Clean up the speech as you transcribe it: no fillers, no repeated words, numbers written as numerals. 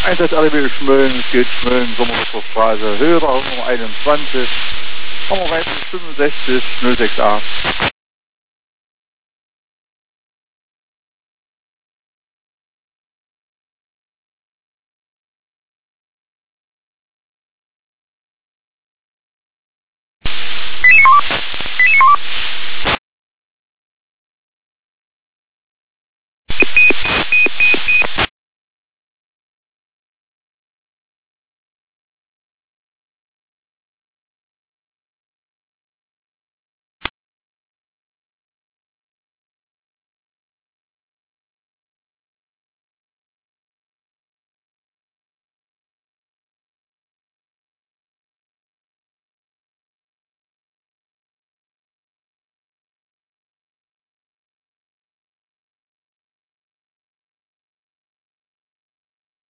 Einsatz RB Schmölln, es geht Schmölln, Sommerwasserstraße, Höhe Nummer 21, Nummer 65 068.